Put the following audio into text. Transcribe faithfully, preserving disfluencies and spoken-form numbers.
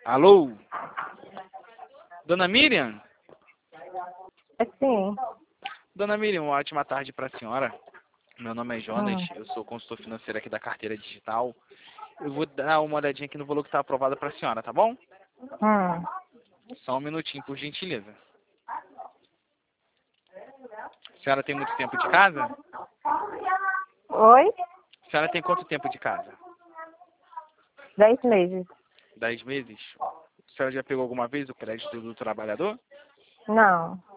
Alô? Dona Miriam? É sim. Dona Miriam, uma ótima tarde para a senhora. Meu nome é Jonas, Hum. eu sou consultor financeiro aqui da carteira digital. Eu vou dar uma olhadinha aqui no valor que está aprovado para a senhora, tá bom? Hum. Só um minutinho, por gentileza. A senhora tem muito tempo de casa? Oi? A senhora tem quanto tempo de casa? Dez meses. Dez meses? A senhora já pegou alguma vez o crédito do trabalhador? Não.